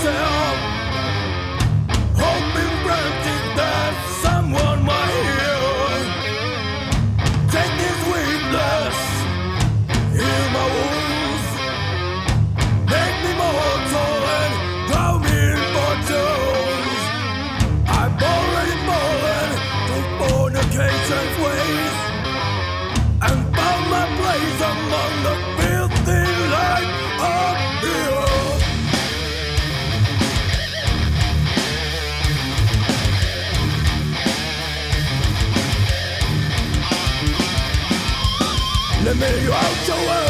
myself, hoping granted that someone might hear. Take this weakness, heal my wounds, make me mortal and throw me in fortunes. I've already fallen to fornication's ways and found my place among the filthy light of the earth. Let me out your way.